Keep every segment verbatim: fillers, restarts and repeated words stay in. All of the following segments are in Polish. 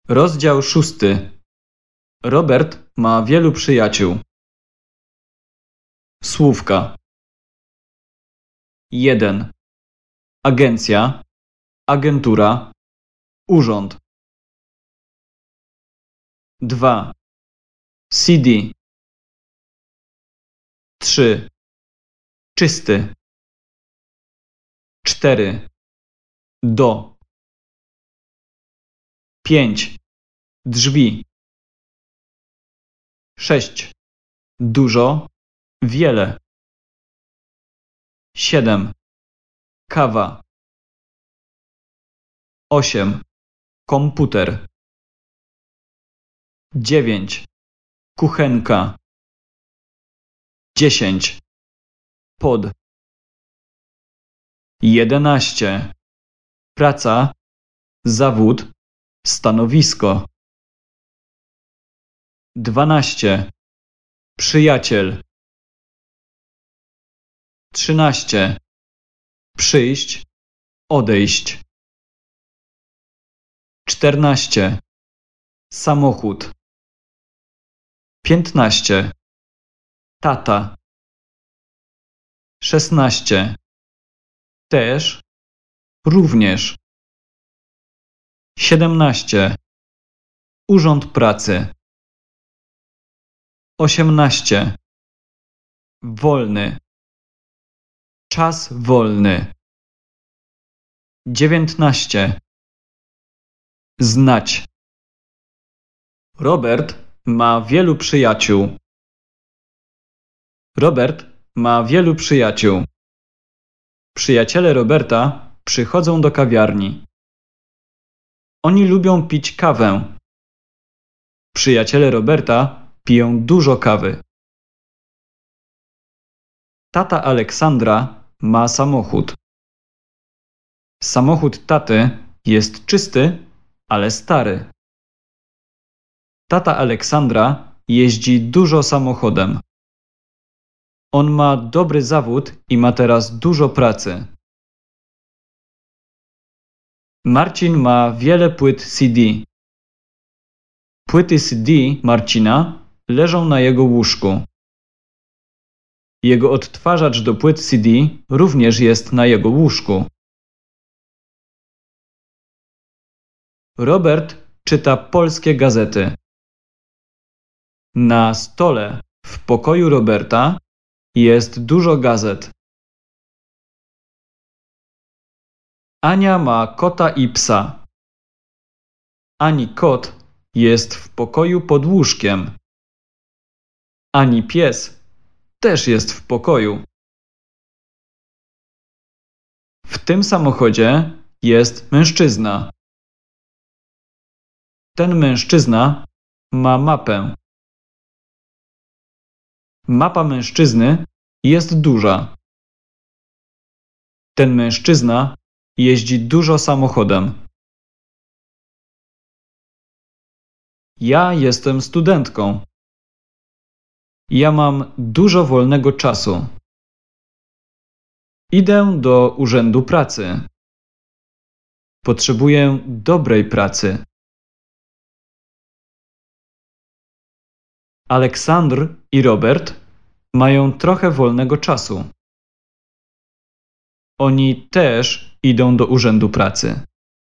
Rozdział szósty. Robert ma wielu przyjaciół. Słówka. jeden. Agencja, agentura, urząd. dwa. C D. trzy. Czysty. cztery. Do. pięć. Drzwi. sześć. Dużo, wiele. siedem. Kawa. osiem. Komputer. dziewięć. Kuchenka. dziesięć. Pod. jedenaście. Praca, zawód, stanowisko. dwanaście. Przyjaciel. trzynaście. Przyjść, odejść. czternaście. Samochód. piętnaście. Tata. szesnaście. Też, również. siedemnaście. Urząd pracy. osiemnaście. Wolny. Czas wolny. dziewiętnaście. Znać. Robert ma wielu przyjaciół. Robert ma wielu przyjaciół. Przyjaciele Roberta przychodzą do kawiarni. Oni lubią pić kawę. Przyjaciele Roberta piją dużo kawy. Tata Aleksandra ma samochód. Samochód taty jest czysty, ale stary. Tata Aleksandra jeździ dużo samochodem. On ma dobry zawód i ma teraz dużo pracy. Marcin ma wiele płyt C D. Płyty C D Marcina leżą na jego łóżku. Jego odtwarzacz do płyt C D również jest na jego łóżku. Robert czyta polskie gazety. Na stole w pokoju Roberta jest dużo gazet. Ania ma kota i psa. Ani kot jest w pokoju pod łóżkiem. Ani pies też jest w pokoju. W tym samochodzie jest mężczyzna. Ten mężczyzna ma mapę. Mapa mężczyzny jest duża. Ten mężczyzna jeździ dużo samochodem. Ja jestem studentką. Ja mam dużo wolnego czasu. Idę do urzędu pracy. Potrzebuję dobrej pracy. Aleksandr i Robert mają trochę wolnego czasu. Oni też idą do urzędu pracy.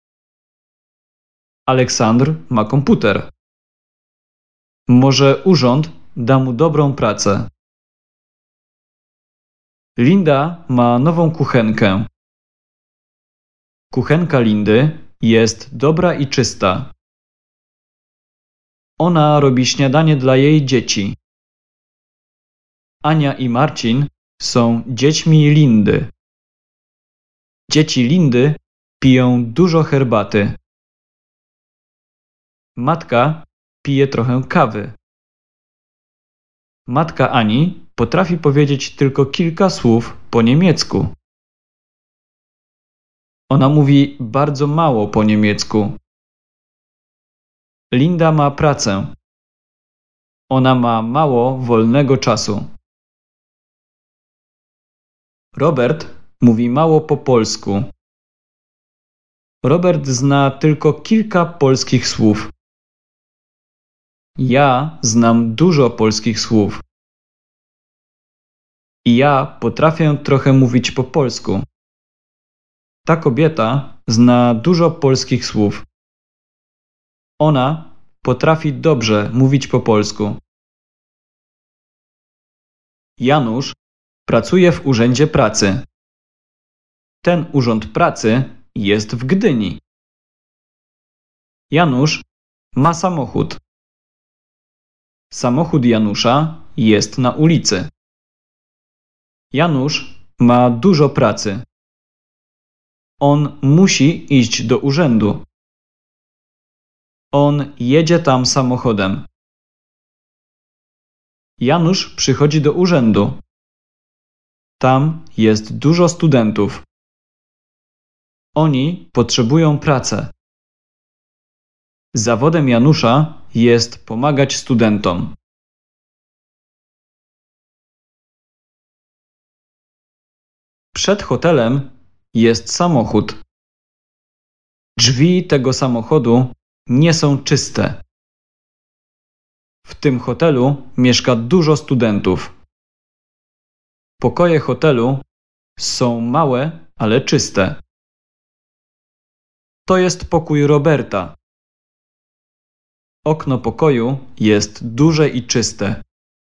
Aleksandr ma komputer. Może urząd da mu dobrą pracę. Linda ma nową kuchenkę. Kuchenka Lindy jest dobra i czysta. Ona robi śniadanie dla jej dzieci. Ania i Marcin są dziećmi Lindy. Dzieci Lindy piją dużo herbaty. Matka pije trochę kawy. Matka Ani potrafi powiedzieć tylko kilka słów po niemiecku. Ona mówi bardzo mało po niemiecku. Linda ma pracę. Ona ma mało wolnego czasu. Robert mówi mało po polsku. Robert zna tylko kilka polskich słów. Ja znam dużo polskich słów. I ja potrafię trochę mówić po polsku. Ta kobieta zna dużo polskich słów. Ona potrafi dobrze mówić po polsku. Janusz pracuje w urzędzie pracy. Ten urząd pracy jest w Gdyni. Janusz ma samochód. Samochód Janusza jest na ulicy. Janusz ma dużo pracy. On musi iść do urzędu. On jedzie tam samochodem. Janusz przychodzi do urzędu. Tam jest dużo studentów. Oni potrzebują pracy. Zawodem Janusza jest pomagać studentom. Przed hotelem jest samochód. Drzwi tego samochodu nie są czyste. W tym hotelu mieszka dużo studentów. Pokoje hotelu są małe, ale czyste. To jest pokój Roberta. Okno pokoju jest duże i czyste.